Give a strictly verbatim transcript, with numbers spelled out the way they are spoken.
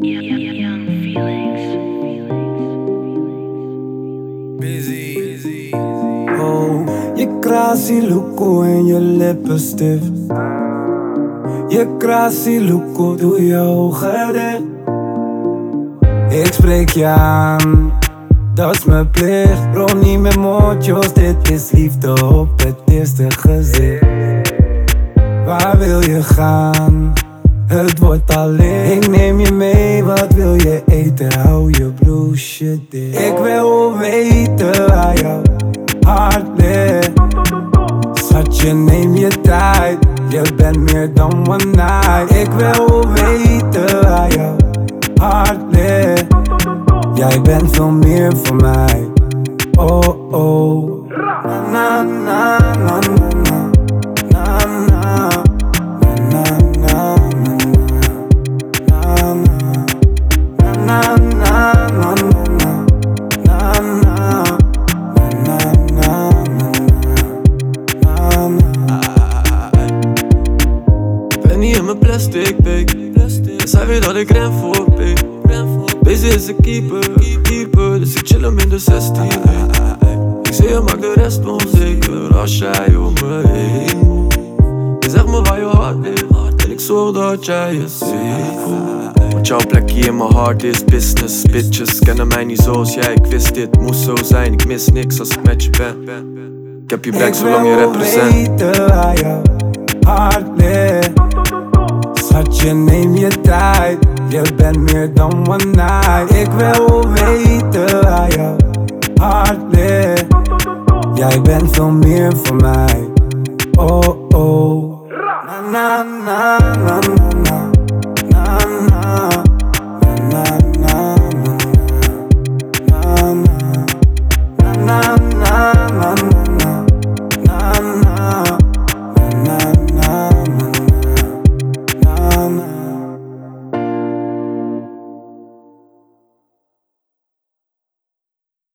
Young feelings. Busy, busy. Oh, je krasie loeko en je lippen stift. Je krasie loeko, doe je ogen dicht. Ik spreek je aan, dat is mijn plicht. Bro, niet met mootjes, dit is liefde op het eerste gezicht. Waar wil je gaan? Het wordt al licht. Ik neem je mee, wat wil je eten? Hou je bloesje dicht. Ik wil weten waar jouw hart ligt. Schatje, neem je tijd. Je bent meer dan one night. Ik wil weten waar jouw hart ligt. Jij bent veel meer voor mij. Oh oh. Na na na na na. Na na. Na na na na. Na na na na na. Na na. Na na na na. Ben niet in mijn plastic, babe. Zij weet dat ik ren voor, babe. Deze is een keeper, keeper. Dus ik chill hem in de zestien, babe. Ik zeg je maakt de rest onzeker als jij om me heen moet. Je zegt me waar je hart ligt en ik zorg dat jij je safe voelt. Want jouw plekje in mijn hart is business. Bitches kennen mij niet zoals jij, ik wist dit moest zo zijn. Ik mis niks als ik met je ben. Ik heb je back zolang je represent. Ik wil weten waar jouw hart ligt. Schatje, neem je tijd. Je bent meer dan one night. Ik wil weten waar jouw hart ligt. Jij bent veel meer voor mij. Oh oh. Na na na na.